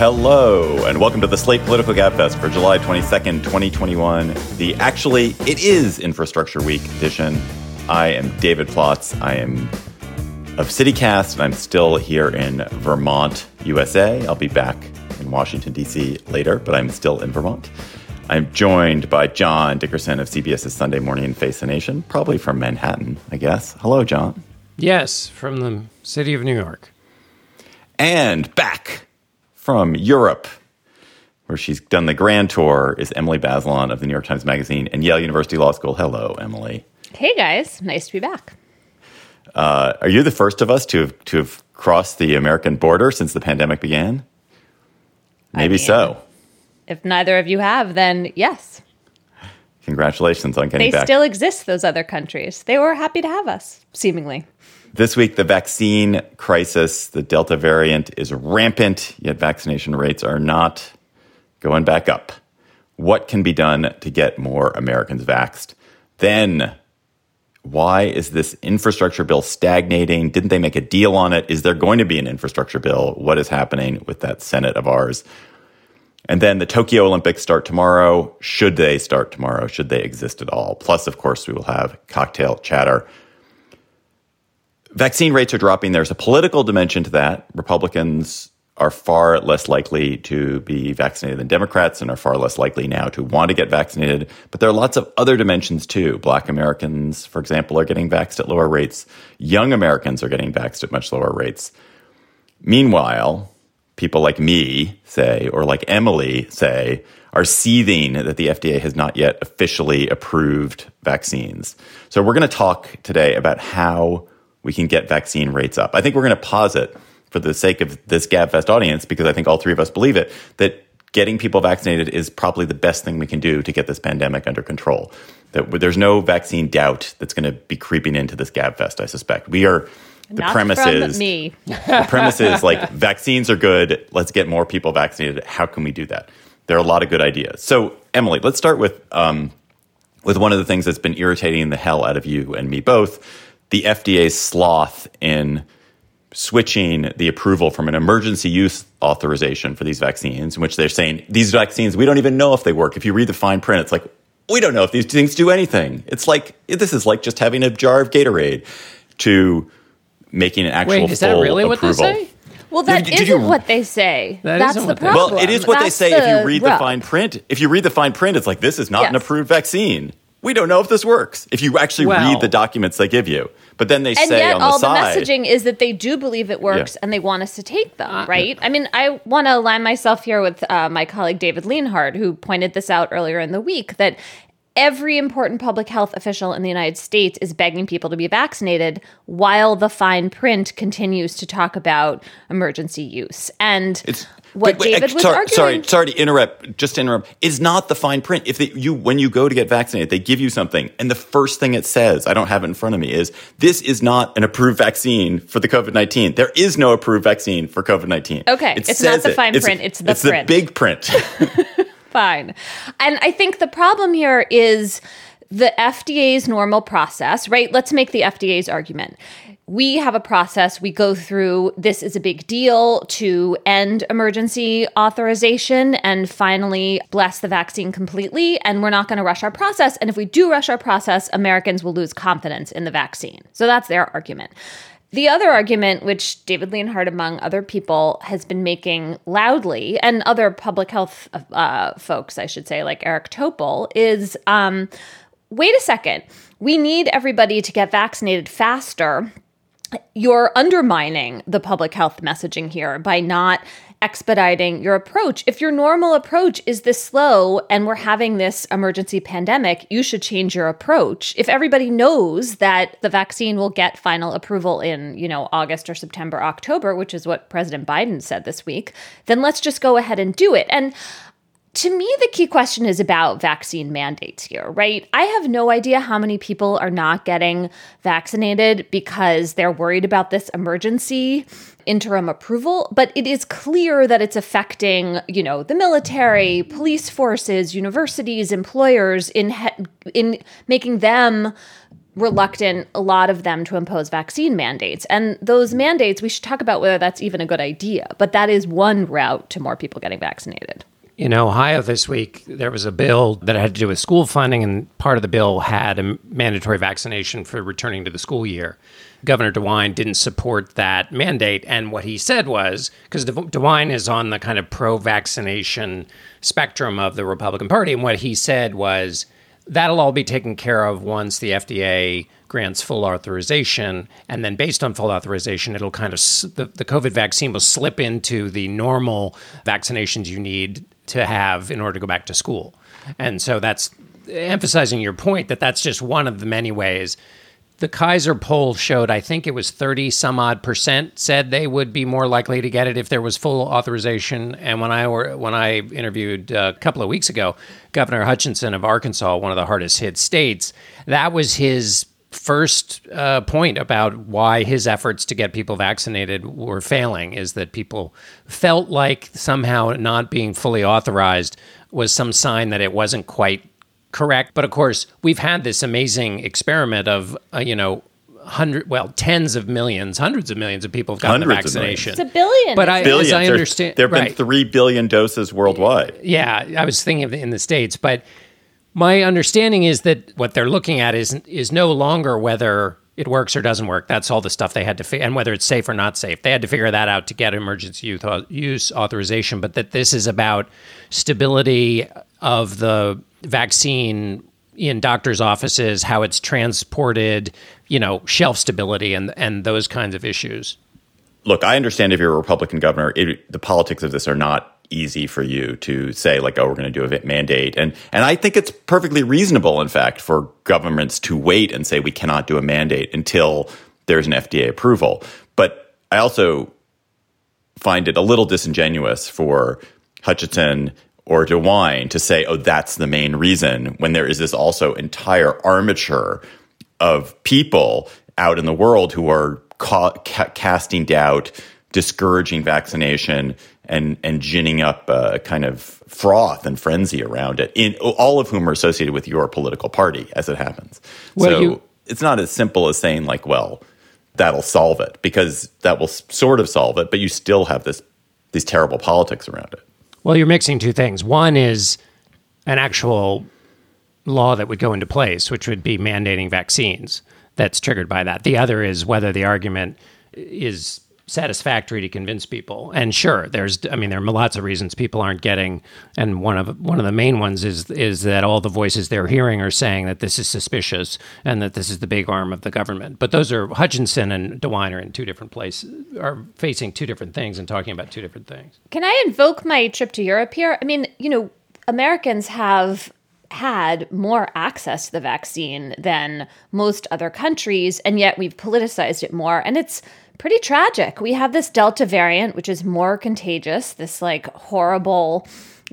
Hello, and welcome to the Slate Political Gabfest for July 22nd, 2021. It is Infrastructure Week edition. I am David Plotz. I am of CityCast, and I'm still here in Vermont, USA. I'll be back in Washington, D.C. later, but I'm still in Vermont. I'm joined by John Dickerson of CBS's Sunday Morning Face the Nation, probably from Manhattan, I guess. Hello, John. Yes, from the city of New York. And back from Europe, where she's done the grand tour, is Emily Bazelon of the New York Times Magazine and Yale University Law School. Hello, Emily. Hey, guys. Nice to be back. Are you the first of us to have crossed the American border since the pandemic began? Maybe so. If neither of you have, then yes. Congratulations on getting back. They still exist, those other countries. They were happy to have us, seemingly. This week, the vaccine crisis, the Delta variant is rampant, yet vaccination rates are not going back up. What can be done to get more Americans vaxxed? Then, why is this infrastructure bill stagnating? Didn't they make a deal on it? Is there going to be an infrastructure bill? What is happening with that Senate of ours? And then the Tokyo Olympics start tomorrow. Should they start tomorrow? Should they exist at all? Plus, of course, we will have cocktail chatter. Vaccine rates are dropping. There's a political dimension to that. Republicans are far less likely to be vaccinated than Democrats and are far less likely now to want to get vaccinated. But there are lots of other dimensions, too. Black Americans, for example, are getting vaxxed at lower rates. Young Americans are getting vaxxed at much lower rates. Meanwhile, people like me, say, or like Emily, say, are seething that the FDA has not yet officially approved vaccines. So we're going to talk today about how we can get vaccine rates up. I think we're going to posit, for the sake of this GabFest audience, because I think all three of us believe it, that getting people vaccinated is probably the best thing we can do to get this pandemic under control. That there's no vaccine doubt that's going to be creeping into this GabFest, I suspect. The premise is like, vaccines are good. Let's get more people vaccinated. How can we do that? There are a lot of good ideas. So, Emily, let's start with one of the things that's been irritating the hell out of you and me both, the FDA's sloth in switching the approval from an emergency use authorization for these vaccines, in which they're saying, these vaccines, we don't even know if they work. If you read the fine print, it's like, we don't know if these things do anything. It's like, this is like just having a jar of Gatorade, to making an actual full approval. Wait, is that really what they say? Well, that isn't what they say. That's the problem. Well, it is what they say if you read the fine print. If you read the fine print, it's like, this is not an approved vaccine. We don't know if this works. If you actually read the documents they give you. But then they say on the side. And yet all the messaging is that they do believe it works and they want us to take them, right? I mean, I want to align myself here with my colleague David Leonhardt, who pointed this out earlier in the week, that every important public health official in the United States is begging people to be vaccinated while the fine print continues to talk about emergency use. And David was arguing... Sorry to interrupt. Just to interrupt. It's not the fine print. When you go to get vaccinated, they give you something, and the first thing it says, I don't have it in front of me, is this is not an approved vaccine for the COVID-19. There is no approved vaccine for COVID-19. Okay, it's not the fine print. It's the print. It's the big print. Fine. And I think the problem here is the FDA's normal process, right? Let's make the FDA's argument. We have a process we go through. This is a big deal to end emergency authorization and finally bless the vaccine completely. And we're not going to rush our process. And if we do rush our process, Americans will lose confidence in the vaccine. So that's their argument. The other argument, which David Leonhardt, among other people, has been making loudly, and other public health folks, I should say, like Eric Topol, is, wait a second, we need everybody to get vaccinated faster. You're undermining the public health messaging here by not expediting your approach. If your normal approach is this slow and we're having this emergency pandemic, you should change your approach. If everybody knows that the vaccine will get final approval in, August or September, October, which is what President Biden said this week, then let's just go ahead and do it. And to me, the key question is about vaccine mandates here, right? I have no idea how many people are not getting vaccinated because they're worried about this emergency interim approval, but it is clear that it's affecting, the military, police forces, universities, employers in making them reluctant, a lot of them, to impose vaccine mandates. And those mandates, we should talk about whether that's even a good idea. But that is one route to more people getting vaccinated. In Ohio this week, there was a bill that had to do with school funding, and part of the bill had a mandatory vaccination for returning to the school year. Governor DeWine didn't support that mandate. And what he said was, because DeWine is on the kind of pro-vaccination spectrum of the Republican Party, and what he said was, that'll all be taken care of once the FDA grants full authorization. And then based on full authorization, it'll kind of, the COVID vaccine will slip into the normal vaccinations you need to have in order to go back to school. And so that's emphasizing your point that that's just one of the many ways. The Kaiser poll showed, I think it was 30 some odd % said they would be more likely to get it if there was full authorization. And when I interviewed a couple of weeks ago, Governor Hutchinson of Arkansas, one of the hardest hit states, that was his first point about why his efforts to get people vaccinated were failing, is that people felt like somehow not being fully authorized was some sign that it wasn't quite correct. But of course, we've had this amazing experiment of, tens of millions, hundreds of millions of people have gotten the vaccination. It's a billion. But as I understand, there have been 3 billion doses worldwide. Yeah, I was thinking of it in the States. But my understanding is that what they're looking at is no longer whether it works or doesn't work. That's all the stuff they had to figure, and whether it's safe or not safe. They had to figure that out to get emergency use authorization. But that this is about stability of the vaccine in doctors' offices, how it's transported, shelf stability and those kinds of issues. Look, I understand if you're a Republican governor, the politics of this are not easy for you to say, like, oh, we're going to do a mandate. And I think it's perfectly reasonable, in fact, for governments to wait and say we cannot do a mandate until there's an FDA approval. But I also find it a little disingenuous for Hutchinson or DeWine to say, oh, that's the main reason, when there is this also entire armature of people out in the world who are casting doubt, discouraging vaccination, and ginning up a kind of froth and frenzy around it, all of whom are associated with your political party, as it happens. It's not as simple as saying, like, well, that'll solve it, because that will sort of solve it, but you still have these terrible politics around it. Well, you're mixing two things. One is an actual law that would go into place, which would be mandating vaccines that's triggered by that. The other is whether the argument is satisfactory to convince people. And sure, there are lots of reasons people aren't getting, and one of the main ones is that all the voices they're hearing are saying that this is suspicious and that this is the big arm of the government. But those are, Hutchinson and DeWine are in two different places, are facing two different things and talking about two different things. Can I invoke my trip to Europe here? I mean, Americans have had more access to the vaccine than most other countries, and yet we've politicized it more. And it's pretty tragic. We have this Delta variant, which is more contagious, this horrible,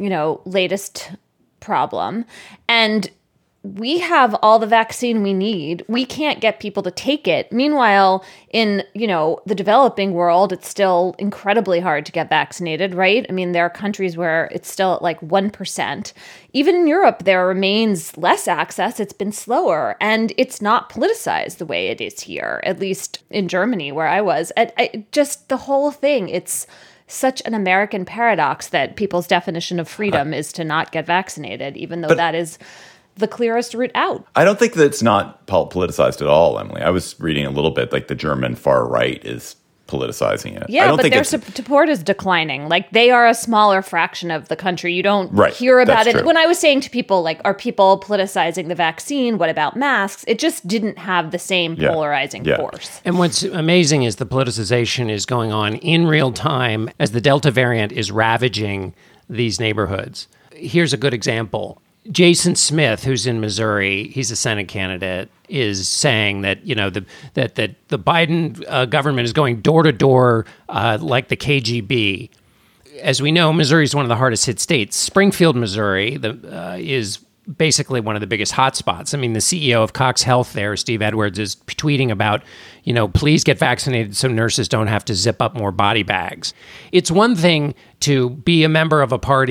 latest problem. And we have all the vaccine we need. We can't get people to take it. Meanwhile, in, the developing world, it's still incredibly hard to get vaccinated, right? I mean, there are countries where it's still at 1%. Even in Europe, there remains less access. It's been slower, and it's not politicized the way it is here, at least in Germany, where I was. Just the whole thing, it's such an American paradox that people's definition of freedom is to not get vaccinated, even though that is the clearest route out. I don't think that it's not politicized at all, Emily. I was reading a little bit, the German far right is politicizing it. Yeah, but their support is declining. They are a smaller fraction of the country. You don't hear about it. True. When I was saying to people, are people politicizing the vaccine? What about masks? It just didn't have the same polarizing force. And what's amazing is the politicization is going on in real time as the Delta variant is ravaging these neighborhoods. Here's a good example. Jason Smith, who's in Missouri, he's a Senate candidate, is saying that that the Biden government is going door to door like the KGB. As we know, Missouri is one of the hardest hit states. Springfield, Missouri, is basically one of the biggest hotspots. I mean, the CEO of Cox Health there, Steve Edwards, is tweeting about, please get vaccinated so nurses don't have to zip up more body bags. It's one thing to be a member of a party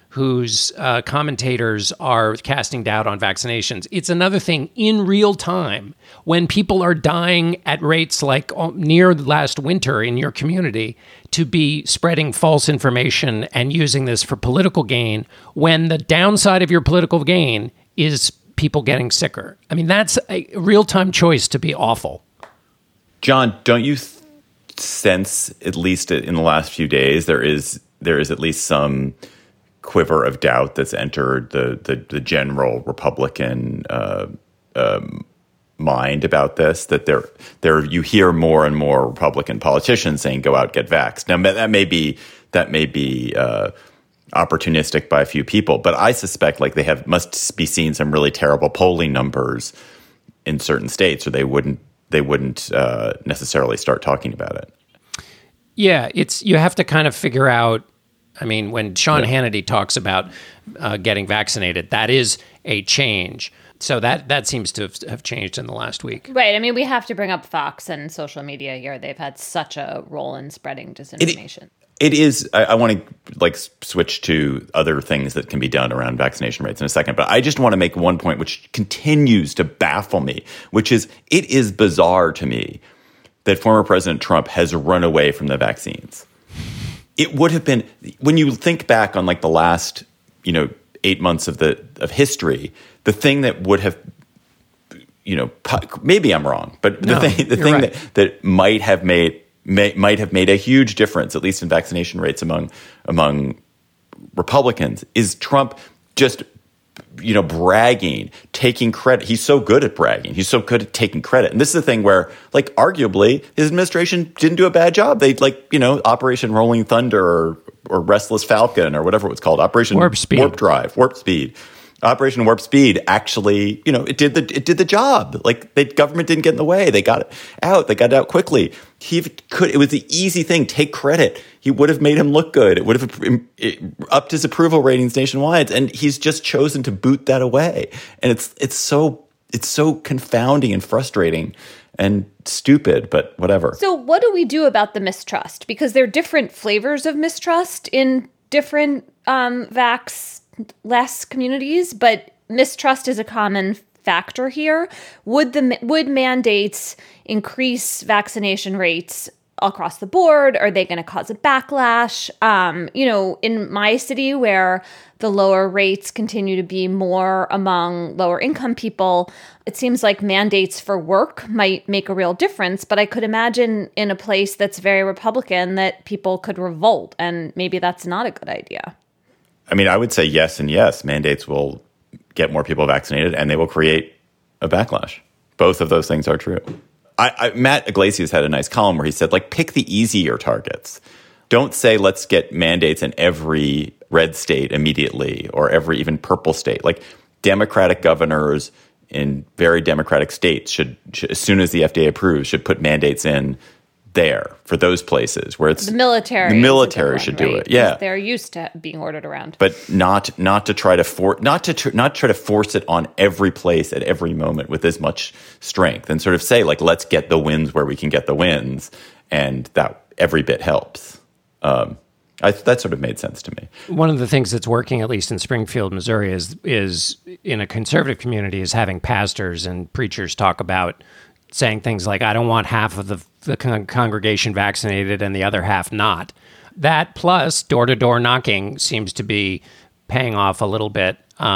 whose commentators are casting doubt on vaccinations. It's another thing in real time when people are dying at rates like near last winter in your community to be spreading false information and using this for political gain when the downside of your political gain is people getting sicker. I mean, that's a real-time choice to be awful. John, don't you sense, at least in the last few days, there is at least some quiver of doubt that's entered the general Republican mind about this, that there you hear more and more Republican politicians saying go out, get vaxxed. Now that may be opportunistic by a few people, but I suspect like they must be seeing some really terrible polling numbers in certain states, or they wouldn't necessarily start talking about it. Yeah, you have to kind of figure out. I mean, when Sean Hannity talks about getting vaccinated, that is a change. So that seems to have changed in the last week. Right. I mean, we have to bring up Fox and social media here. They've had such a role in spreading disinformation. It is. I want to switch to other things that can be done around vaccination rates in a second, but I just want to make one point which continues to baffle me, which is it is bizarre to me that former President Trump has run away from the vaccines. It would have been, when you think back on like the last 8 months of history, the thing that would have, maybe I'm wrong, but the thing right. that might have made a huge difference, at least in vaccination rates among Republicans, is Trump just bragging, taking credit. He's so good at bragging. He's so good at taking credit. And this is the thing where, like, arguably, his administration didn't do a bad job. They, Operation Rolling Thunder or Restless Falcon or whatever it was called, Operation Warp Speed. Operation Warp Speed actually, it did the job. Like, the government didn't get in the way. They got it out. They got it out quickly. It was the easy thing. Take credit. He would have made him look good. It would have upped his approval ratings nationwide. And he's just chosen to boot that away. And it's so confounding and frustrating and stupid, but whatever. So what do we do about the mistrust? Because there are different flavors of mistrust in different vax-less communities, but mistrust is a common factor here. Would mandates increase vaccination rates across the board? Are they going to cause a backlash? In my city, where the lower rates continue to be more among lower income people, it seems like mandates for work might make a real difference. But I could imagine in a place that's very Republican that people could revolt, and maybe that's not a good idea. I mean, I would say yes and yes. Mandates will get more people vaccinated, and they will create a backlash. Both of those things are true. Matt Iglesias had a nice column where he said, pick the easier targets. Don't say, let's get mandates in every red state immediately or every even purple state. Like, Democratic governors in very Democratic states should, as soon as the FDA approves, should put mandates in there for those places where it's the military. The military should do it. Yeah, they're used to being ordered around, but not to try to force it on every place at every moment with as much strength, and sort of say let's get the wins where we can get the wins, and that every bit helps. That sort of made sense to me. One of the things that's working, at least in Springfield, Missouri, is in a conservative community, is having pastors and preachers talk about saying things like, I don't want half of the congregation vaccinated and the other half not. That plus door-to-door knocking seems to be paying off a little bit.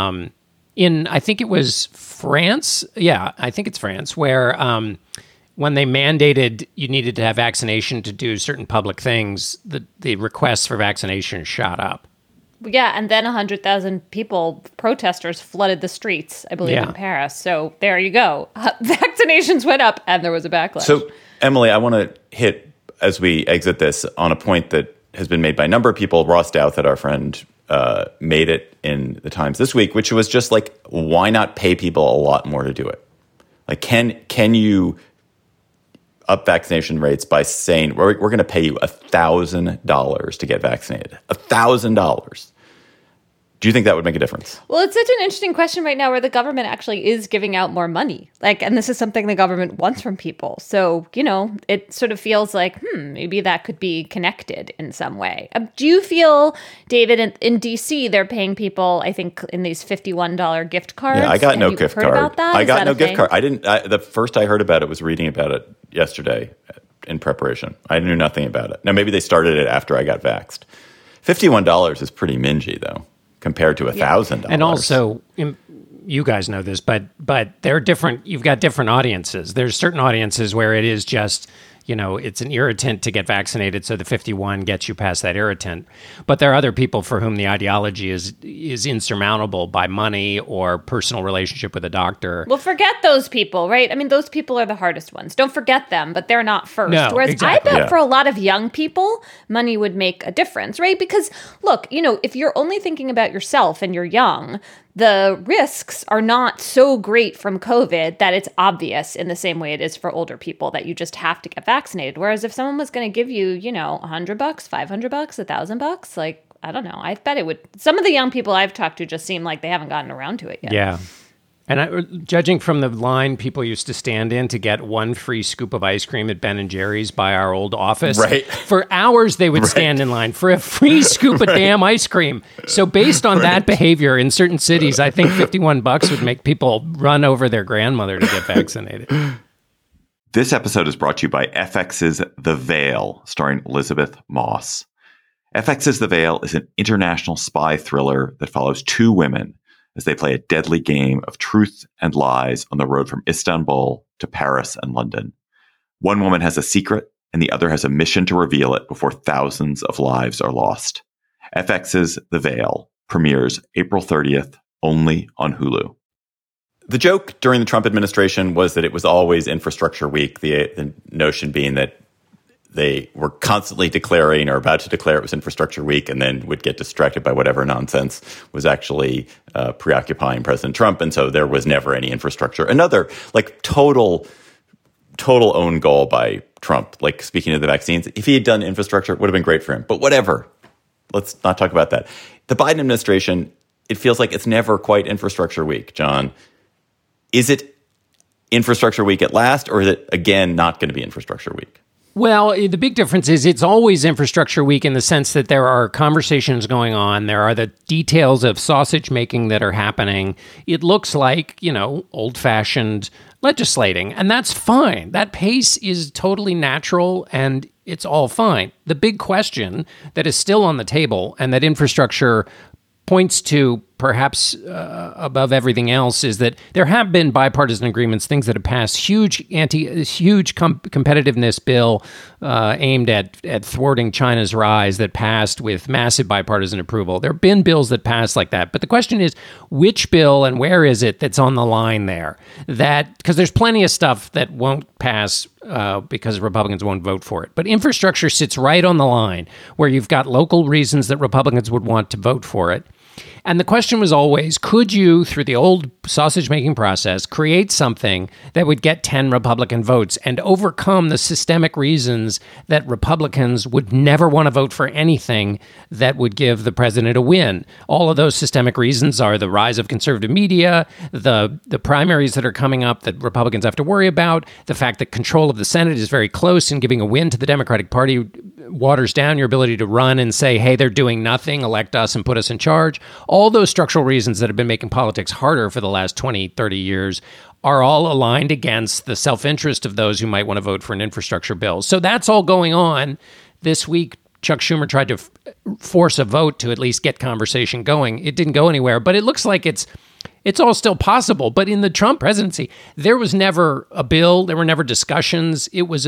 I think it was France. Yeah, I think it's France, where when they mandated you needed to have vaccination to do certain public things, the requests for vaccination shot up. Yeah, and then 100,000 protesters flooded the streets, I believe, in Paris. So there you go. Vaccinations went up, and there was a backlash. So, Emily, I want to hit, as we exit this, on a point that has been made by a number of people. Ross Douthat, our friend, made it in the Times this week, which was just why not pay people a lot more to do it? Can you up vaccination rates by saying we're going to pay you $1,000 to get vaccinated? $1,000. Do you think that would make a difference? Well, it's such an interesting question right now where the government actually is giving out more money. And this is something the government wants from people. So, it sort of feels like, maybe that could be connected in some way. Do you feel, David, in D.C., they're paying people, I think, in these $51 gift cards? Yeah, I got no gift card. About that? I got no gift card. The first I heard about it was reading about it yesterday in preparation. I knew nothing about it. Now, maybe they started it after I got vaxxed. $51 is pretty mingy, though, compared to $1,000. And also, you guys know this, but they're different. You've got different audiences. There's certain audiences where it is just, it's an irritant to get vaccinated, so the 51 gets you past that irritant. But there are other people for whom the ideology is insurmountable by money or personal relationship with a doctor. Well, forget those people, right? I mean, those people are the hardest ones. Don't forget them, but they're not first. No, Whereas exactly. I bet for a lot of young people, money would make a difference, right? Because look, if you're only thinking about yourself and you're young, the risks are not so great from COVID that it's obvious in the same way it is for older people that you just have to get vaccinated. Whereas if someone was going to give you, $100, $500, $1,000, I don't know. I bet it would. Some of the young people I've talked to just seem like they haven't gotten around to it yet. Yeah. And judging from the line people used to stand in to get one free scoop of ice cream at Ben & Jerry's by our old office, right. For hours they would stand in line for a free scoop of damn ice cream. So based on that behavior in certain cities, I think $51 would make people run over their grandmother to get vaccinated. This episode is brought to you by FX's The Veil, starring Elizabeth Moss. FX's The Veil is an international spy thriller that follows two women as they play a deadly game of truth and lies on the road from Istanbul to Paris and London. One woman has a secret, and the other has a mission to reveal it before thousands of lives are lost. FX's The Veil premieres April 30th, only on Hulu. The joke during the Trump administration was that it was always infrastructure week, the notion being that they were constantly declaring or about to declare it was infrastructure week and then would get distracted by whatever nonsense was actually preoccupying President Trump. And so there was never any infrastructure. Another total own goal by Trump. Speaking of the vaccines, if he had done infrastructure, it would have been great for him. But whatever. Let's not talk about that. The Biden administration, it feels like it's never quite infrastructure week, John. Is it infrastructure week at last, or is it, again, not going to be infrastructure week? Well, the big difference is it's always infrastructure week in the sense that there are conversations going on. There are the details of sausage making that are happening. It looks like, old-fashioned legislating, and that's fine. That pace is totally natural, and it's all fine. The big question that is still on the table and that infrastructure points to perhaps above everything else is that there have been bipartisan agreements, things that have passed, huge competitiveness bill aimed at thwarting China's rise that passed with massive bipartisan approval. There have been bills that passed like that. But the question is, which bill and where is it that's on the line there? Because there's plenty of stuff that won't pass because Republicans won't vote for it. But infrastructure sits right on the line where you've got local reasons that Republicans would want to vote for it. And the question was always, could you, through the old sausage-making process, create something that would get 10 Republican votes and overcome the systemic reasons that Republicans would never want to vote for anything that would give the president a win? All of those systemic reasons are the rise of conservative media, the primaries that are coming up that Republicans have to worry about, the fact that control of the Senate is very close and giving a win to the Democratic Party waters down your ability to run and say, hey, they're doing nothing, elect us and put us in charge. All those structural reasons that have been making politics harder for the last 20, 30 years are all aligned against the self-interest of those who might want to vote for an infrastructure bill. So that's all going on. This week, Chuck Schumer tried to force a vote to at least get conversation going. It didn't go anywhere, but it looks like it's all still possible. But in the Trump presidency, there was never a bill. There were never discussions. It was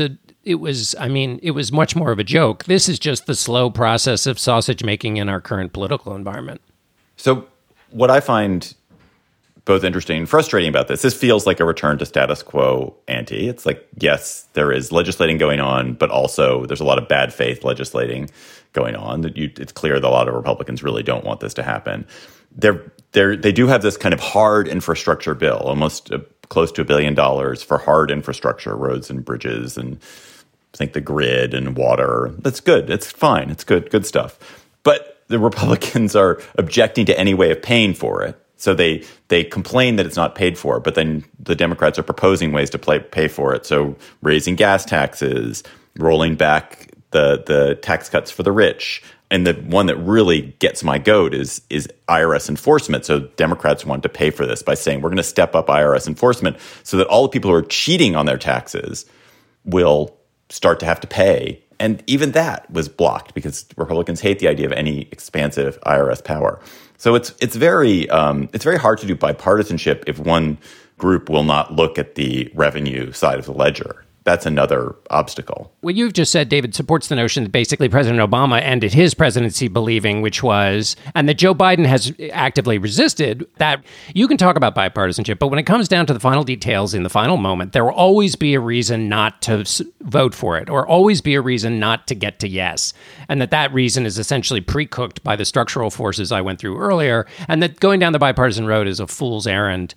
much more of a joke. This is just the slow process of sausage making in our current political environment. So what I find both interesting and frustrating about this feels like a return to status quo ante. It's like, yes, there is legislating going on, but also there's a lot of bad faith legislating going on. It's clear that a lot of Republicans really don't want this to happen. They do have this kind of hard infrastructure bill, almost close to $1 billion for hard infrastructure, roads and bridges, and I think the grid and water. That's good. It's fine. It's good stuff. But the Republicans are objecting to any way of paying for it. So they complain that it's not paid for, but then the Democrats are proposing ways to pay for it. So raising gas taxes, rolling back the tax cuts for the rich. And the one that really gets my goat is IRS enforcement. So Democrats want to pay for this by saying we're going to step up IRS enforcement so that all the people who are cheating on their taxes will start to have to pay. And even that was blocked because Republicans hate the idea of any expansive IRS power. So it's very hard to do bipartisanship if one group will not look at the revenue side of the ledger. That's another obstacle. What you've just said, David, supports the notion that basically President Obama ended his presidency believing, which was, and that Joe Biden has actively resisted, that you can talk about bipartisanship, but when it comes down to the final details in the final moment, there will always be a reason not to vote for it, or always be a reason not to get to yes. And that reason is essentially pre-cooked by the structural forces I went through earlier, and that going down the bipartisan road is a fool's errand.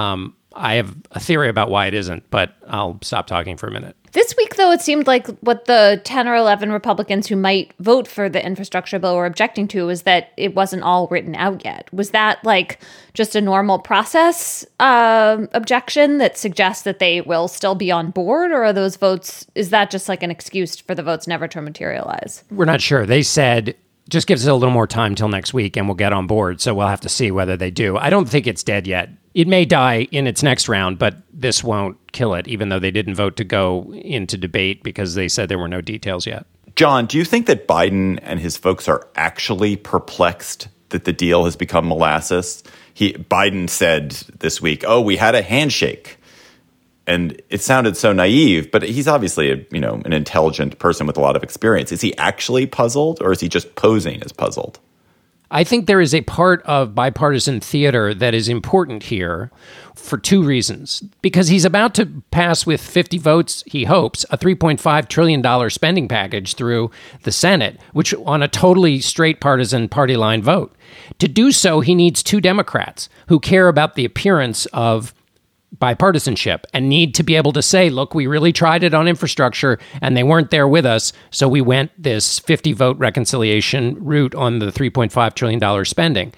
I have a theory about why it isn't, but I'll stop talking for a minute. This week, though, it seemed like what the 10 or 11 Republicans who might vote for the infrastructure bill were objecting to was that it wasn't all written out yet. Was that like just a normal process objection that suggests that they will still be on board? Or are those votes, is that just like an excuse for the votes never to materialize? We're not sure. They said, just gives us a little more time till next week and we'll get on board. So we'll have to see whether they do. I don't think it's dead yet. It may die in its next round, but this won't kill it, even though they didn't vote to go into debate because they said there were no details yet. John, do you think that Biden and his folks are actually perplexed that the deal has become molasses? Biden said this week, "Oh, we had a handshake." And it sounded so naive, but he's obviously an intelligent person with a lot of experience. Is he actually puzzled, or is he just posing as puzzled? I think there is a part of bipartisan theater that is important here for two reasons. Because he's about to pass with 50 votes, he hopes, a $3.5 trillion spending package through the Senate, which on a totally straight partisan party line vote. To do so, he needs two Democrats who care about the appearance of bipartisanship and need to be able to say, look, we really tried it on infrastructure and they weren't there with us. So we went this 50 vote reconciliation route on the $3.5 trillion spending.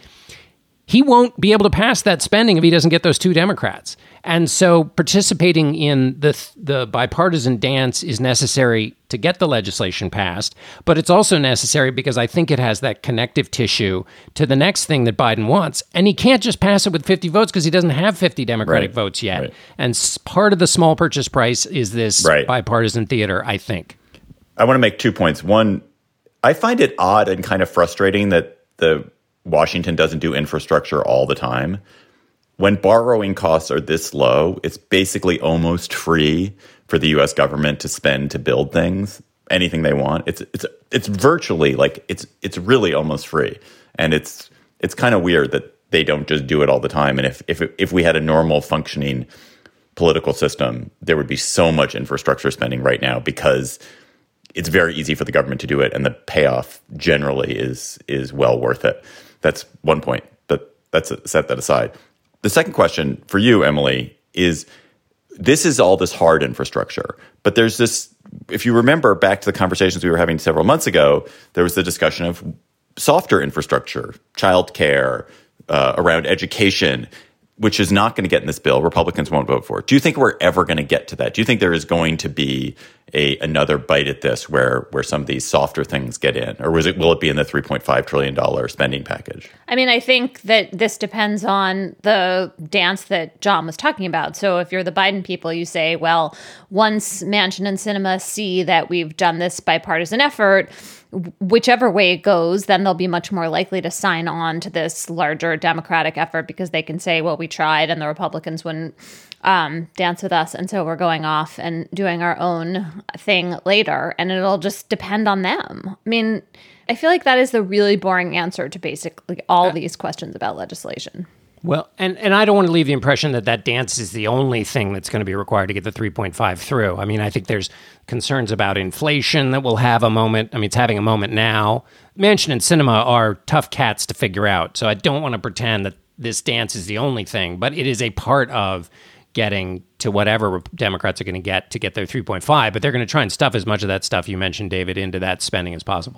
He won't be able to pass that spending if he doesn't get those two Democrats. And so participating in the bipartisan dance is necessary to get the legislation passed, but it's also necessary because I think it has that connective tissue to the next thing that Biden wants. And he can't just pass it with 50 votes because he doesn't have 50 Democratic votes yet. Right. And part of the small purchase price is this bipartisan theater, I think. I want to make 2 points. One, I find it odd and kind of frustrating that Washington doesn't do infrastructure all the time. When borrowing costs are this low, it's basically almost free for the U.S. government to spend to build things, anything they want. It's virtually like it's really almost free, and it's kind of weird that they don't just do it all the time. And if we had a normal functioning political system, there would be so much infrastructure spending right now because it's very easy for the government to do it, and the payoff generally is well worth it. That's one point, but set that aside. The second question for you, Emily, is this is all this hard infrastructure, but there's this, if you remember back to the conversations we were having several months ago, there was the discussion of softer infrastructure, childcare, around education, which is not going to get in this bill. Republicans won't vote for it. Do you think we're ever going to get to that? Do you think there is going to be another bite at this where some of these softer things get in? Or will it be in the $3.5 trillion spending package? I mean, I think that this depends on the dance that John was talking about. So if you're the Biden people, you say, well, once Manchin and Sinema see that we've done this bipartisan effort, whichever way it goes, then they'll be much more likely to sign on to this larger Democratic effort because they can say, well, we tried and the Republicans wouldn't dance with us. And so we're going off and doing our own thing later. And it'll just depend on them. I mean, I feel like that is the really boring answer to basically all these questions about legislation. Well, and I don't want to leave the impression that dance is the only thing that's going to be required to get the 3.5 through. I mean, I think there's concerns about inflation that will have a moment. I mean, it's having a moment now. Manchin and Sinema are tough cats to figure out. So I don't want to pretend that this dance is the only thing, but it is a part of getting to whatever Democrats are going to get their 3.5. But they're going to try and stuff as much of that stuff you mentioned, David, into that spending as possible.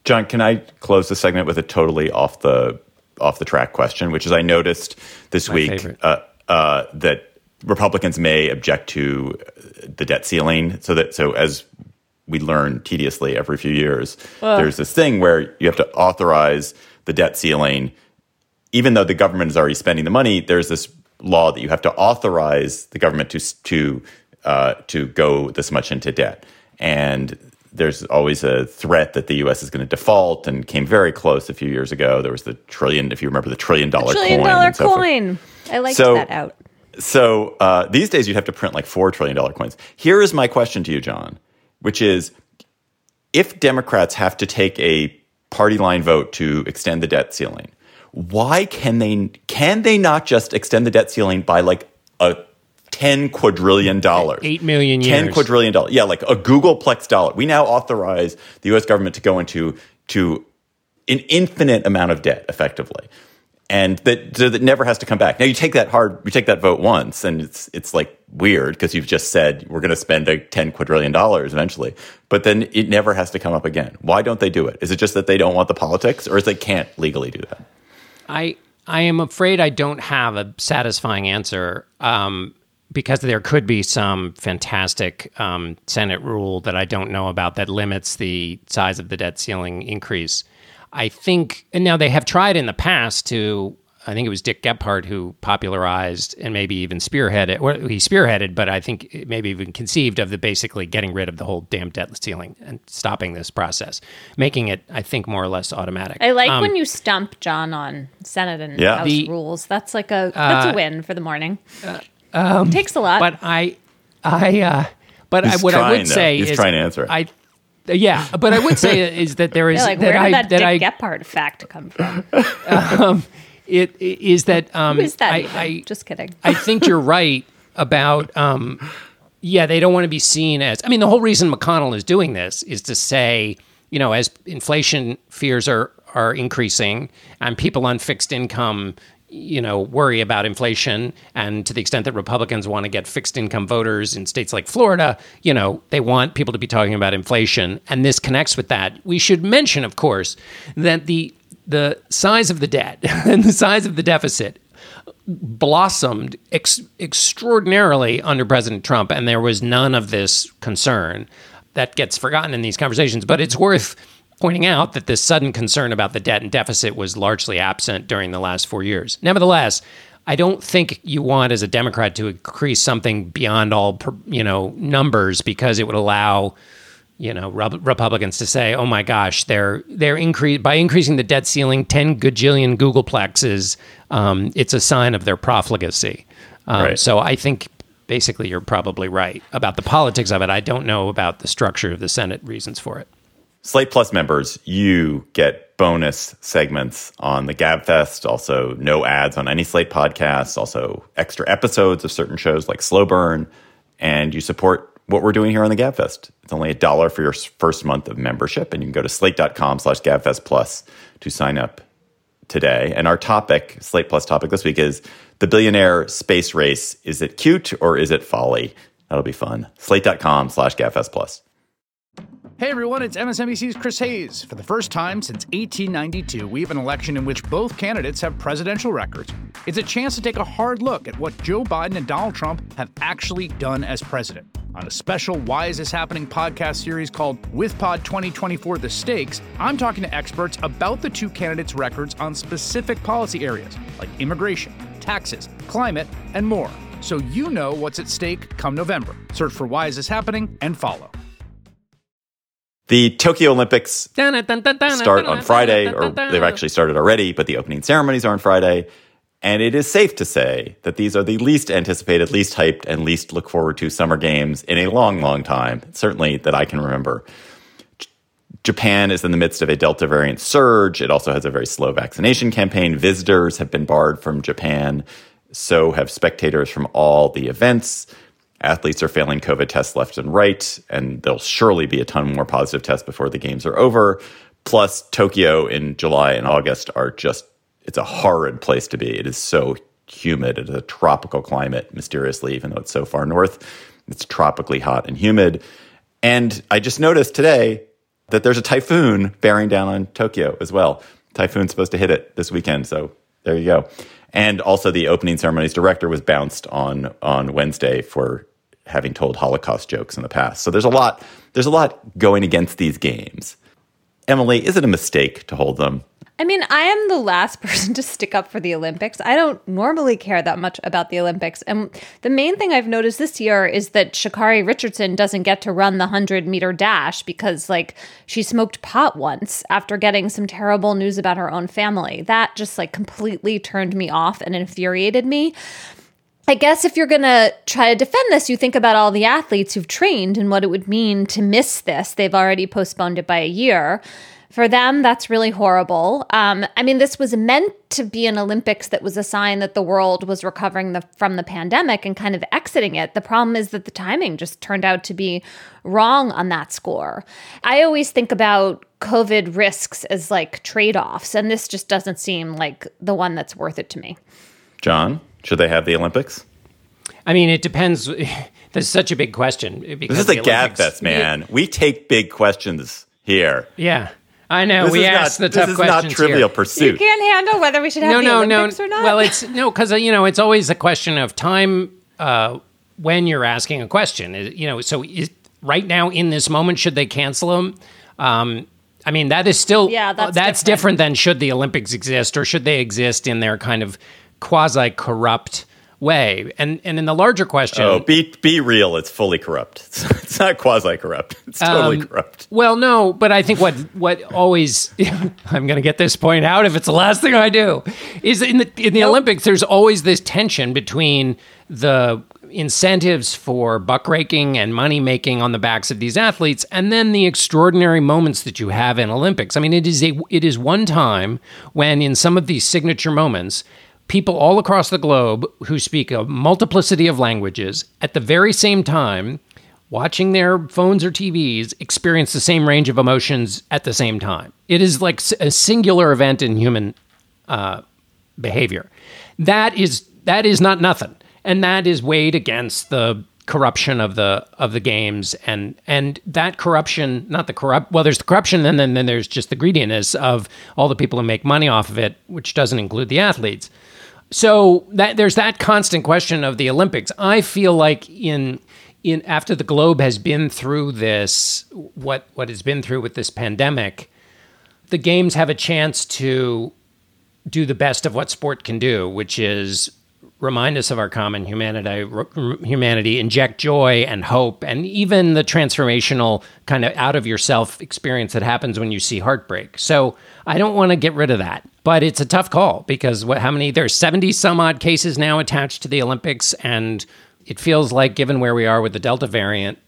John, can I close the segment with a totally off the track question, which is I noticed this week that Republicans may object to the debt ceiling. So as we learn tediously every few years, there's this thing where you have to authorize the debt ceiling. Even though the government is already spending the money, there's this law that you have to authorize the government to go this much into debt. And there's always a threat that the U.S. is going to default, and came very close a few years ago. There was the trillion, if you remember, the $1 trillion coin. Coin. I liked that out. So these days you'd have to print like $4 trillion coins. Here is my question to you, John, which is, if Democrats have to take a party line vote to extend the debt ceiling, why can they not just extend the debt ceiling by like a $10 quadrillion? 8 million years. $10 quadrillion. Yeah, like a Googleplex dollar. We now authorize the U.S. government to go into an infinite amount of debt, effectively. And that never has to come back. Now you take that vote once, and it's like weird because you've just said we're going to spend $10 quadrillion eventually, but then it never has to come up again. Why don't they do it? Is it just that they don't want the politics, or is they can't legally do that? I am afraid I don't have a satisfying answer, because there could be some fantastic Senate rule that I don't know about that limits the size of the debt ceiling increase. I think, and now they have tried in the past I think it was Dick Gephardt who popularized and maybe even spearheaded, or he spearheaded, but I think maybe even conceived of basically getting rid of the whole damn debt ceiling and stopping this process, making it, I think, more or less automatic. I like when you stump John on Senate and House rules. That's like that's a win for the morning. It takes a lot. But what I would say is, he's trying to answer it. But I would say is that there is where did that Dick Gephardt fact come from? It is that who is that? Just kidding. I think you're right about they don't want to be seen as, I mean, the whole reason McConnell is doing this is to say, as inflation fears are increasing and people on fixed income worry about inflation, and to the extent that Republicans want to get fixed income voters in states like Florida, they want people to be talking about inflation, and this connects with that. We should mention, of course, that the size of the debt and the size of the deficit blossomed extraordinarily under President Trump, and there was none of this concern. That gets forgotten in these conversations, but it's worth pointing out that this sudden concern about the debt and deficit was largely absent during the last 4 years. Nevertheless, I don't think you want, as a Democrat, to increase something beyond all, numbers, because it would allow, Republicans to say, "Oh my gosh, by increasing the debt ceiling 10 gajillion Googleplexes, it's a sign of their profligacy." Right. So I think basically you're probably right about the politics of it. I don't know about the structure of the Senate reasons for it. Slate Plus members, you get bonus segments on the GabFest, also no ads on any Slate podcasts, also extra episodes of certain shows like Slow Burn, and you support what we're doing here on the GabFest. It's only $1 for your first month of membership, and you can go to slate.com/GabFest Plus to sign up today. And our topic, Slate Plus topic this week, is the billionaire space race. Is it cute or is it folly? That'll be fun. Slate.com/GabFest Plus. Hey everyone, it's MSNBC's Chris Hayes. For the first time since 1892, we have an election in which both candidates have presidential records. It's a chance to take a hard look at what Joe Biden and Donald Trump have actually done as president. On a special Why Is This Happening podcast series called WithPod 2024 The Stakes, I'm talking to experts about the two candidates' records on specific policy areas like immigration, taxes, climate, and more. So you know what's at stake come November. Search for Why Is This Happening and follow. The Tokyo Olympics start on Friday, or they've actually started already, but the opening ceremonies are on Friday. And it is safe to say that these are the least anticipated, least hyped, and least look forward to summer games in a long, long time, certainly that I can remember. Japan is in the midst of a Delta variant surge. It also has a very slow vaccination campaign. Visitors have been barred from Japan. So have spectators from all the events. Athletes are failing COVID tests left and right, and there'll surely be a ton more positive tests before the games are over. Plus, Tokyo in July and August it's a horrid place to be. It is so humid. It is a tropical climate, mysteriously, even though it's so far north. It's tropically hot and humid. And I just noticed today, that there's a typhoon bearing down on Tokyo as well. Typhoon's supposed to hit it this weekend, so there you go. And also the opening ceremony's director was bounced on Wednesday for having told Holocaust jokes in the past. So there's a lot going against these games. Emily, is it a mistake to hold them? I mean, I am the last person to stick up for the Olympics. I don't normally care that much about the Olympics. And the main thing I've noticed this year is that Sha'Carri Richardson doesn't get to run the 100-meter dash because, she smoked pot once after getting some terrible news about her own family. That just, completely turned me off and infuriated me. I guess if you're going to try to defend this, you think about all the athletes who've trained and what it would mean to miss this. They've already postponed it by a year. For them, that's really horrible. This was meant to be an Olympics that was a sign that the world was recovering from the pandemic and kind of exiting it. The problem is that the timing just turned out to be wrong on that score. I always think about COVID risks as trade-offs, and this just doesn't seem like the one that's worth it to me. John, should they have the Olympics? It depends. That's such a big question. This is the GabFest, man. We take big questions here. Yeah. I know. We ask the tough questions here. This is not Trivial Pursuit. You can't handle whether we should have the Olympics or not? Well, because, it's always a question of time when you're asking a question. Right now in this moment, should they cancel them? That is still, that's different than should the Olympics exist or should they exist in their kind of quasi-corrupt way. And in the larger question... Oh, be real. It's fully corrupt. It's not quasi-corrupt. It's totally corrupt. Well, no, but I think what always... I'm going to get this point out if it's the last thing I do, is in the Olympics, there's always this tension between the incentives for buck-raking and money-making on the backs of these athletes, and then the extraordinary moments that you have in Olympics. It is one time when in some of these signature moments... people all across the globe who speak a multiplicity of languages at the very same time, watching their phones or TVs, experience the same range of emotions at the same time. It is like a singular event in human behavior. That is not nothing, and that is weighed against the corruption of the games and that corruption, not the corrupt. Well, there's the corruption, and then there's just the greediness of all the people who make money off of it, which doesn't include the athletes. So there's that constant question of the Olympics. I feel like in after the globe has been through this, what it's been through with this pandemic, the games have a chance to do the best of what sport can do, which is remind us of our common humanity, inject joy and hope, and even the transformational kind of out of yourself experience that happens when you see heartbreak. So I don't want to get rid of that, but it's a tough call because there's 70 some odd cases now attached to the Olympics, and it feels like, given where we are with the Delta variant,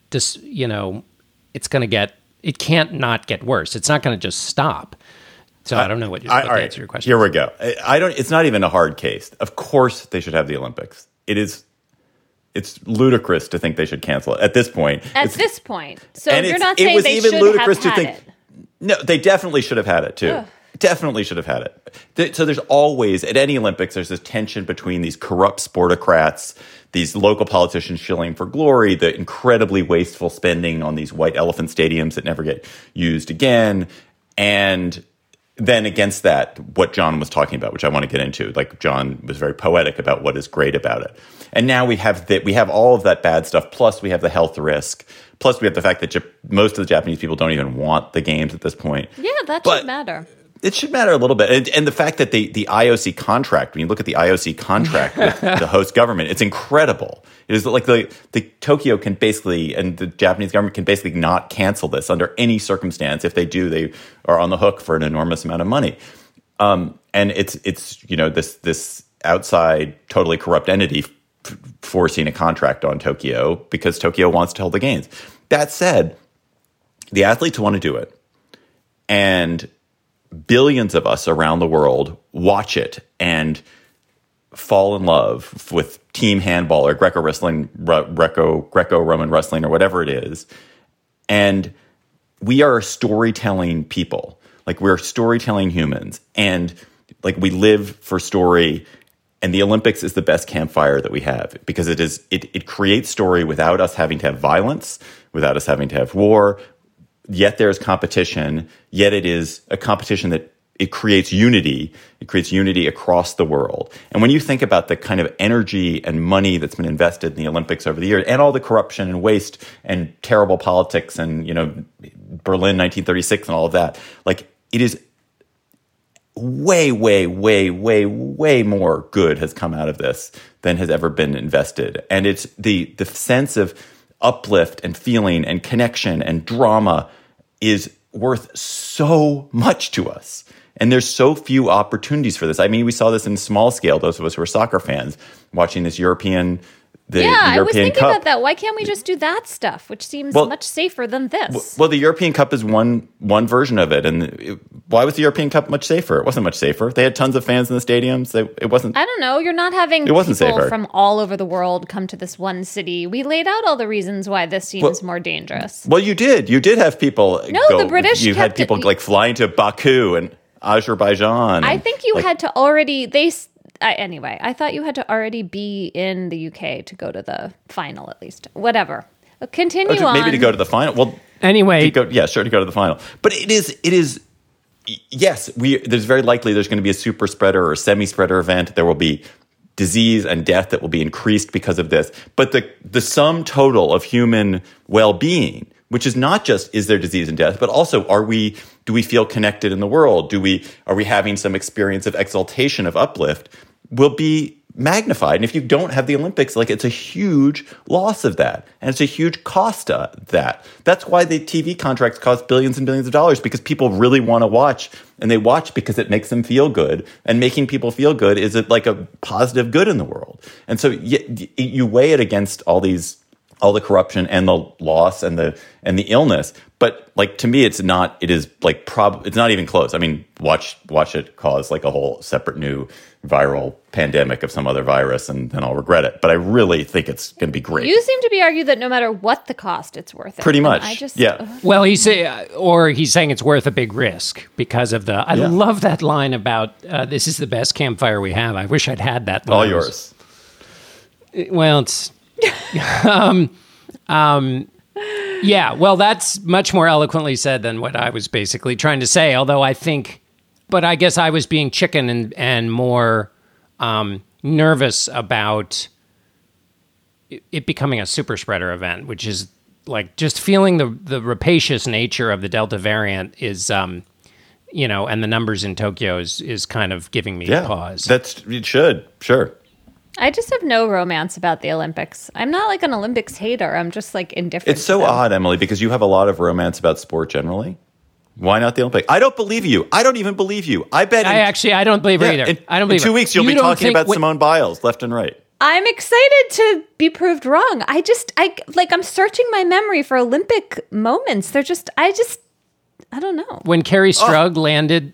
it can't not get worse. It's not going to just stop. So I don't know what to answer your question. Here we go. It's not even a hard case. Of course they should have the Olympics. It's ludicrous to think they should cancel it at this point. So you're not saying they should have had it. No, they definitely should have had it too. Ugh. Definitely should have had it. So there's always, at any Olympics, there's this tension between these corrupt sportocrats, these local politicians shilling for glory, the incredibly wasteful spending on these white elephant stadiums that never get used again, and then against that, what John was talking about, which I want to get into, like John was very poetic about what is great about it. And now we have all of that bad stuff, plus we have the health risk, plus we have the fact that most of the Japanese people don't even want the games at this point. Yeah, that should matter. It should matter a little bit. And the fact that the IOC contract, when you look at the IOC contract with the host government, it's incredible. It is like the Tokyo can basically, and the Japanese government can basically not cancel this under any circumstance. If they do, they are on the hook for an enormous amount of money. And it's this outside, totally corrupt entity forcing a contract on Tokyo because Tokyo wants to hold the games. That said, the athletes want to do it. And billions of us around the world watch it and fall in love with team handball or Greco-Roman wrestling or whatever it is. And we are storytelling people. Like, we're storytelling humans. And like, we live for story. And the Olympics is the best campfire that we have because it creates story without us having to have violence, without us having to have war. yet there's competition, yet it is a competition that it creates unity. It creates unity across the world. And when you think about the kind of energy and money that's been invested in the Olympics over the years, and all the corruption and waste and terrible politics and, Berlin 1936 and all of that, like, it is way, way, way, way, way more good has come out of this than has ever been invested. And it's the sense of uplift and feeling and connection and drama is worth so much to us. And there's so few opportunities for this. I mean, we saw this in small scale, those of us who are soccer fans, watching this European I was thinking about that. Why can't we just do that stuff, which seems much safer than this? Well, the European Cup is one version of it. And why was the European Cup much safer? It wasn't much safer. They had tons of fans in the stadiums. It wasn't. I don't know. You're not having people from all over the world come to this one city. We laid out all the reasons why this seems more dangerous. Well, you did. You did have people. No, the British. You had people like flying to Baku and Azerbaijan. I think you had to already. Anyway, I thought you had to already be in the UK to go to the final, at least. Whatever. Continue on. Maybe to go to the final. Well, anyway, to go to the final. But it is. Yes, there's very likely there's going to be a super spreader or semi-spreader event. There will be disease and death that will be increased because of this. But the sum total of human well-being, which is not just is there disease and death, but also do we feel connected in the world? Are we having some experience of exaltation, of uplift? Will be magnified. And if you don't have the Olympics, like, it's a huge loss of that. And it's a huge cost of that. That's why the TV contracts cost billions and billions of dollars, because people really want to watch, and they watch because it makes them feel good. And making people feel good is like a positive good in the world. And so you weigh it against all the corruption and the loss and the illness. But like, to me, it's not even close. I mean, watch it cause like a whole separate new viral pandemic of some other virus, and then I'll regret it. But I really think it's going to be great. You seem to be arguing that no matter what the cost, it's worth it. Pretty much. Well, he's saying it's worth a big risk because of I love that line about this is the best campfire we have. I wish I'd had that. All yours. Well, it's. Yeah, well, that's much more eloquently said than what I was basically trying to say, although I guess I was being chicken and more nervous about it becoming a super spreader event, which is like just feeling the rapacious nature of the Delta variant is, and the numbers in Tokyo is kind of giving me pause. It should, sure. I just have no romance about the Olympics. I'm not like an Olympics hater. I'm just like indifferent. It's so odd, Emily, because you have a lot of romance about sport generally. Why not the Olympics? I don't believe you. I don't even believe you. I bet. I don't believe her either. I don't believe in 2 weeks, you'll be talking about Simone Biles left and right. I'm excited to be proved wrong. I'm searching my memory for Olympic moments. I don't know. When Kerri Strug landed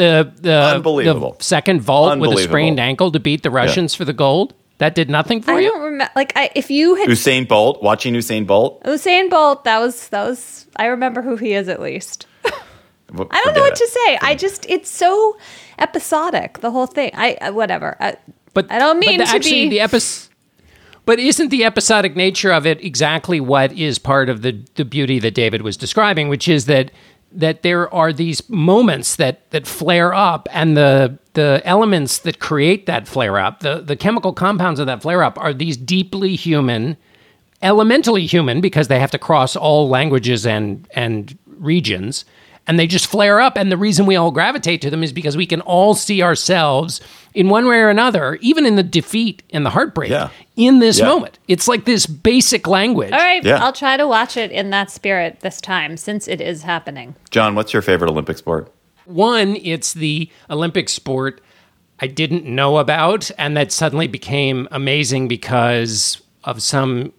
the second vault with a sprained ankle to beat the Russians for the gold, that did nothing for you? I don't remember. If you had watching Usain Bolt, that was. I remember who he is at least. I don't know what to say. It's so episodic, the whole thing. Whatever. But I don't mean to be. But isn't the episodic nature of it exactly what is part of the beauty that David was describing, which is that there are these moments that flare up, and the elements that create that flare up, the chemical compounds of that flare up, are these deeply human, elementally human, because they have to cross all languages and regions, and they just flare up. And the reason we all gravitate to them is because we can all see ourselves in one way or another, even in the defeat and the heartbreak, in this moment. It's like this basic language. All right, I'll try to watch it in that spirit this time, since it is happening. John, what's your favorite Olympic sport? One, it's the Olympic sport I didn't know about, and that suddenly became amazing because of some,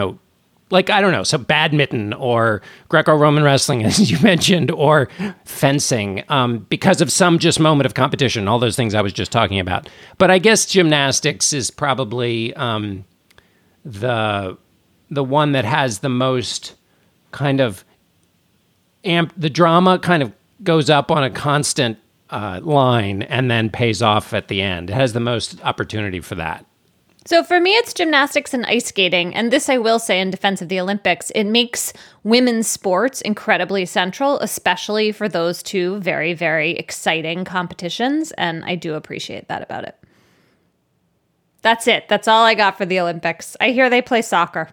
some badminton or Greco-Roman wrestling, as you mentioned, or fencing, because of some just moment of competition, all those things I was just talking about. But I guess gymnastics is probably the one that has the most kind of the drama kind of goes up on a constant line and then pays off at the end. It has the most opportunity for that. So for me, it's gymnastics and ice skating. And this I will say in defense of the Olympics, it makes women's sports incredibly central, especially for those two very, very exciting competitions. And I do appreciate that about it. That's it. That's all I got for the Olympics. I hear they play soccer.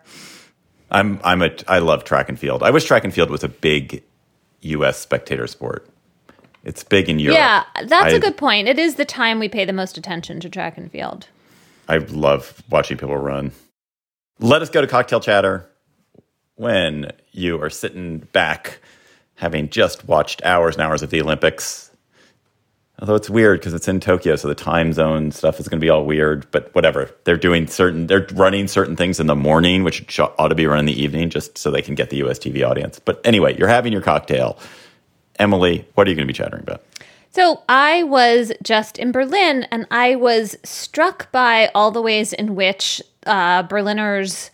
I love track and field. I wish track and field was a big U.S. spectator sport. It's big in Europe. Yeah, that's a good point. It is the time we pay the most attention to track and field. I love watching people run. Let us go to cocktail chatter. When you are sitting back, having just watched hours and hours of the Olympics. Although it's weird because it's in Tokyo, so the time zone stuff is going to be all weird. But whatever, they're running certain things in the morning, which ought to be run in the evening, just so they can get the US TV audience. But anyway, you're having your cocktail. Emily, what are you going to be chattering about? So I was just in Berlin, and I was struck by all the ways in which Berliners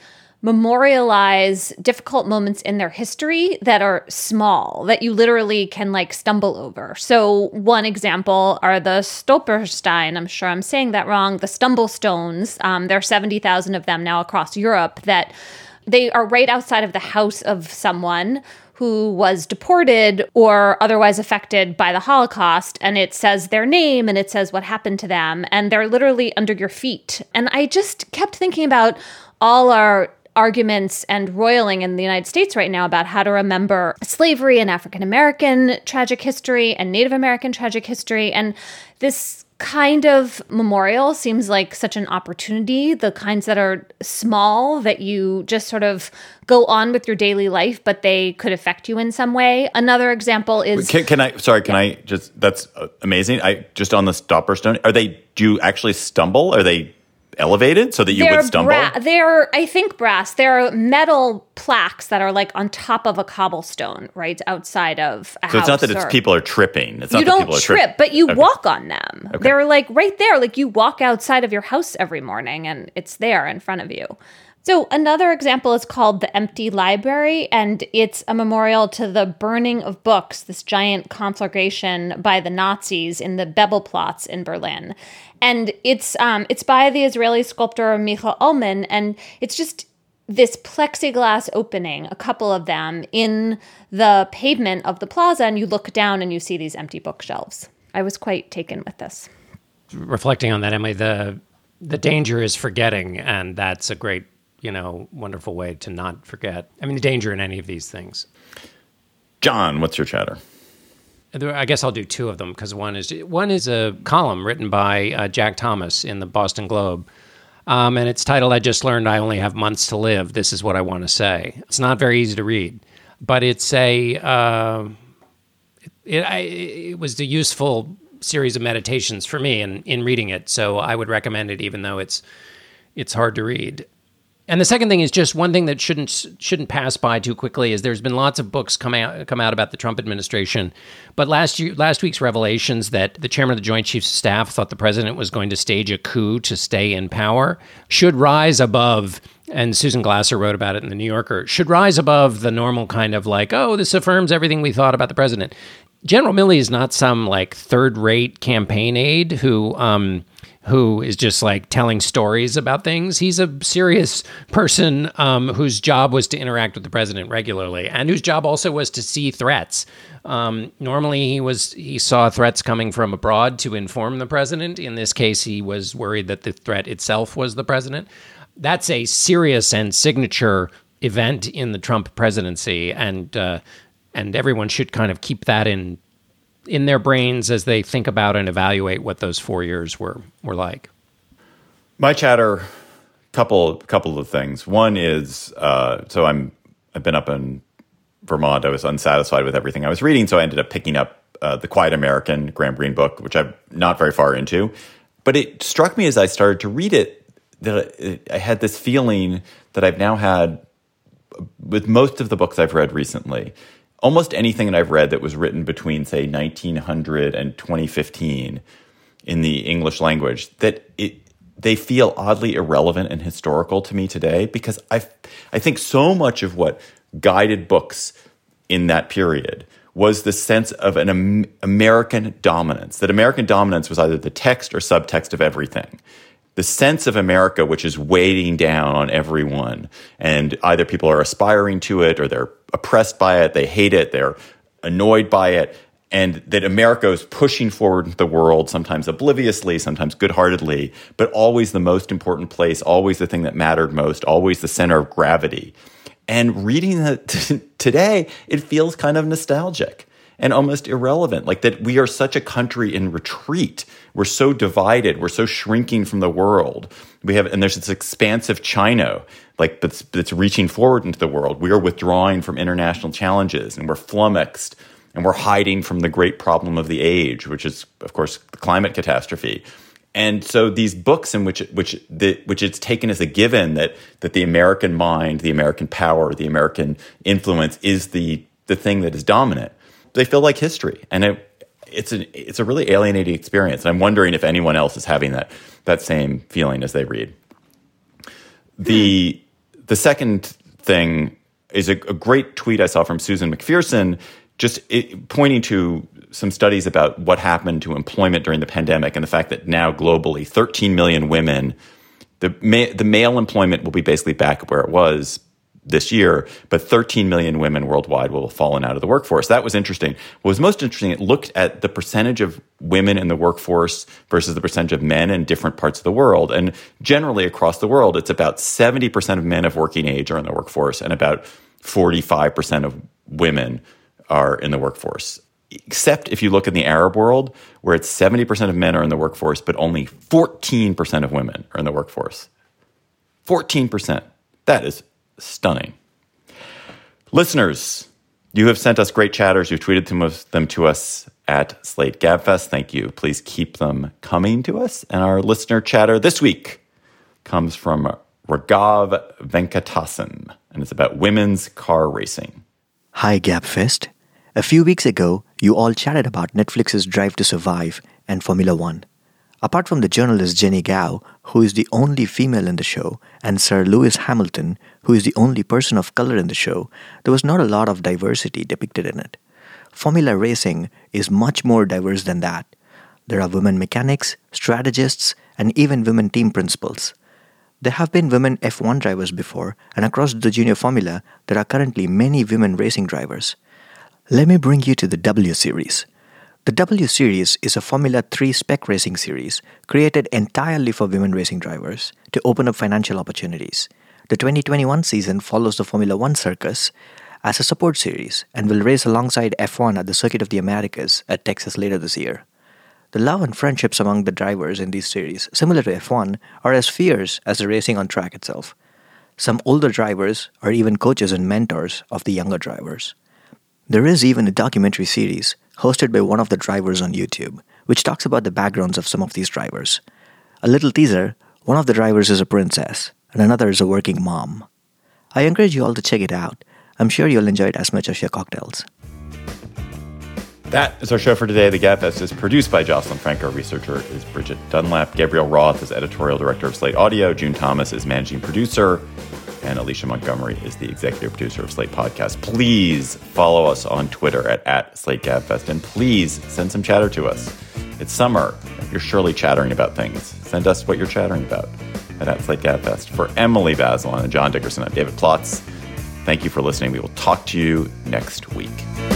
memorialize difficult moments in their history that are small, that you literally can like stumble over. So one example are the Stolperstein. I'm sure I'm saying that wrong. The stumble stones. There are 70,000 of them now across Europe that they are right outside of the house of someone who was deported or otherwise affected by the Holocaust. And it says their name and it says what happened to them. And they're literally under your feet. And I just kept thinking about all our arguments and roiling in the United States right now about how to remember slavery and African American tragic history and Native American tragic history. And this kind of memorial seems like such an opportunity, the kinds that are small that you just sort of go on with your daily life, but they could affect you in some way. Another example is... Can I just, that's amazing. Just on the Stolperstein, do you actually stumble? Are they elevated so that you would stumble? They're, I think, brass. They're metal plaques that are like on top of a cobblestone, right outside of a house. So it's not that people are tripping. It's not you that don't people are trip, but you walk on them. Okay. They're like right there. Like you walk outside of your house every morning and it's there in front of you. So another example is called The Empty Library, and it's a memorial to the burning of books, this giant conflagration by the Nazis in the Bebelplatz in Berlin. And it's by the Israeli sculptor Micha Ullman, and it's just this plexiglass opening, a couple of them, in the pavement of the plaza, and you look down and you see these empty bookshelves. I was quite taken with this. Reflecting on that, Emily, the danger is forgetting, and that's a great, wonderful way to not forget. I mean, the danger in any of these things. John, what's your chatter? I guess I'll do two of them because one is a column written by Jack Thomas in the Boston Globe, and it's titled "I Just Learned I Only Have Months to Live. This is what I want to say." It's not very easy to read, but it's it was a useful series of meditations for me in reading it. So I would recommend it, even though it's hard to read. And the second thing is just one thing that shouldn't pass by too quickly is there's been lots of books come out about the Trump administration, but last week's revelations that the chairman of the Joint Chiefs of Staff thought the president was going to stage a coup to stay in power should rise above, and Susan Glasser wrote about it in the New Yorker, should rise above the normal kind of like, oh, this affirms everything we thought about the president. General Milley is not some like third-rate campaign aide who is just like telling stories about things. He's a serious person whose job was to interact with the president regularly and whose job also was to see threats. Normally he saw threats coming from abroad to inform the president. In this case, he was worried that the threat itself was the president. That's a serious and signature event in the Trump presidency, and everyone should kind of keep that in their brains as they think about and evaluate what those 4 years were like. My chatter, couple of things. One is, so I've been up in Vermont. I was unsatisfied with everything I was reading, so I ended up picking up The Quiet American, Graham Greene book, which I'm not very far into. But it struck me as I started to read it that I had this feeling that I've now had with most of the books I've read recently. Almost anything that I've read that was written between, say, 1900 and 2015 in the English language, that they feel oddly irrelevant and historical to me today, because I think so much of what guided books in that period was the sense of an American dominance, that American dominance was either the text or subtext of everything. the sense of America, which is weighing down on everyone. And either people are aspiring to it or they're oppressed by it, they hate it, they're annoyed by it. And that America is pushing forward into the world, sometimes obliviously, sometimes good-heartedly, but always the most important place, always the thing that mattered most, always the center of gravity. And reading that today, it feels kind of nostalgic and almost irrelevant, like that we are such a country in retreat. We're so divided. We're so shrinking from the world. And there's this expansive China, like that's reaching forward into the world. We are withdrawing from international challenges, and we're flummoxed, and we're hiding from the great problem of the age, which is, of course, the climate catastrophe. And so these books in which it's taken as a given that the American mind, the American power, the American influence is the thing that is dominant, they feel like history, and it's a really alienating experience. I'm wondering if anyone else is having that same feeling as they read. The second thing is a great tweet I saw from Susan McPherson, just pointing to some studies about what happened to employment during the pandemic and the fact that now globally 13 million women, the male employment will be basically back where it was this year, but 13 million women worldwide will have fallen out of the workforce. That was interesting. What was most interesting, it looked at the percentage of women in the workforce versus the percentage of men in different parts of the world. And generally across the world, it's about 70% of men of working age are in the workforce and about 45% of women are in the workforce. Except if you look in the Arab world, where it's 70% of men are in the workforce, but only 14% of women are in the workforce. 14%. That is stunning. Listeners, you have sent us great chatters. You've tweeted them to us at Slate Gabfest. Thank you. Please keep them coming to us. And our listener chatter this week comes from Raghav Venkatasan, and it's about women's car racing. Hi, Gabfest. A few weeks ago, you all chatted about Netflix's Drive to Survive and Formula One. Apart from the journalist Jenny Gow, who is the only female in the show, and Sir Lewis Hamilton, who is the only person of color in the show, there was not a lot of diversity depicted in it. Formula racing is much more diverse than that. There are women mechanics, strategists, and even women team principals. There have been women F1 drivers before, and across the junior formula, there are currently many women racing drivers. Let me bring you to the W Series. The W Series is a Formula 3 spec racing series created entirely for women racing drivers to open up financial opportunities. The 2021 season follows the Formula 1 circus as a support series and will race alongside F1 at the Circuit of the Americas at Texas later this year. The love and friendships among the drivers in these series, similar to F1, are as fierce as the racing on track itself. Some older drivers are even coaches and mentors of the younger drivers. There is even a documentary series hosted by one of the drivers on YouTube, which talks about the backgrounds of some of these drivers. A little teaser, one of the drivers is a princess, and another is a working mom. I encourage you all to check it out. I'm sure you'll enjoy it as much as your cocktails. That is our show for today. The Gabfest is produced by Jocelyn Frank. Our researcher is Bridget Dunlap. Gabrielle Roth is editorial director of Slate Audio. June Thomas is managing producer. And Alicia Montgomery is the executive producer of Slate Podcast. Please follow us on Twitter at SlateGabFest. And please send some chatter to us. It's summer. You're surely chattering about things. Send us what you're chattering about at @SlateGabFest. For Emily Bazelon and John Dickerson, I'm David Plotz. Thank you for listening. We will talk to you next week.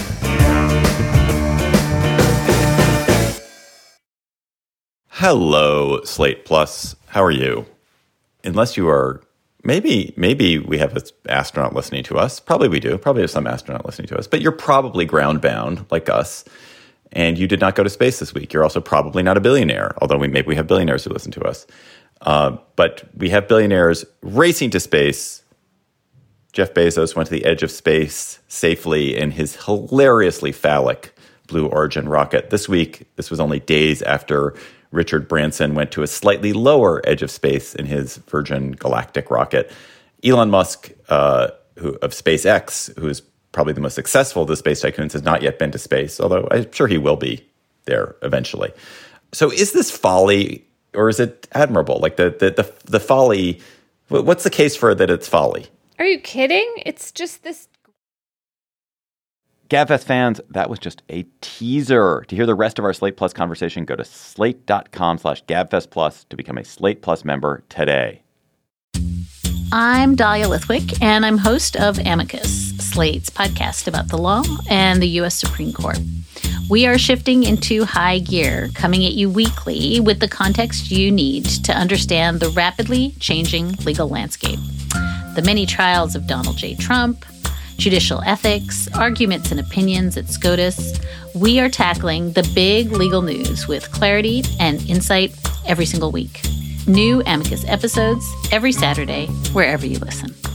Hello, Slate Plus. How are you? Unless you are... Maybe we have an astronaut listening to us. Probably we do. Probably have some astronaut listening to us. But you're probably ground-bound, like us, and you did not go to space this week. You're also probably not a billionaire, although maybe we have billionaires who listen to us. But we have billionaires racing to space. Jeff Bezos went to the edge of space safely in his hilariously phallic Blue Origin rocket. This week, this was only days after Richard Branson went to a slightly lower edge of space in his Virgin Galactic rocket. Elon Musk, of SpaceX, who is probably the most successful of the space tycoons, has not yet been to space, although I'm sure he will be there eventually. So is this folly or is it admirable? Like the folly, what's the case for that it's folly? Are you kidding? It's just this. GabFest fans, that was just a teaser. To hear the rest of our Slate Plus conversation, go to slate.com/GabFest Plus to become a Slate Plus member today. I'm Dahlia Lithwick, and I'm host of Amicus, Slate's podcast about the law and the U.S. Supreme Court. We are shifting into high gear, coming at you weekly with the context you need to understand the rapidly changing legal landscape. The many trials of Donald J. Trump, judicial ethics, arguments and opinions at SCOTUS. We are tackling the big legal news with clarity and insight every single week. New Amicus episodes every Saturday, wherever you listen.